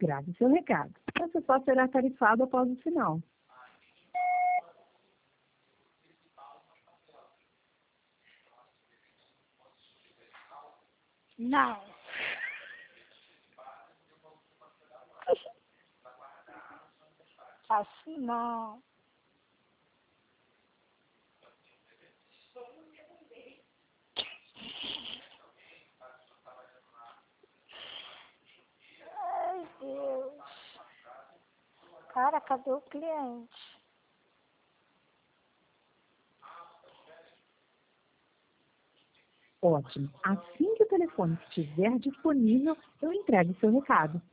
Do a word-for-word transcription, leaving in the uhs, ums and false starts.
Grave seu recado. Você só será tarifado após o sinal. Não. Assim não. Ai, Deus. Cara, cadê o cliente? Ótimo. Assim que o telefone estiver disponível, eu entrego seu recado.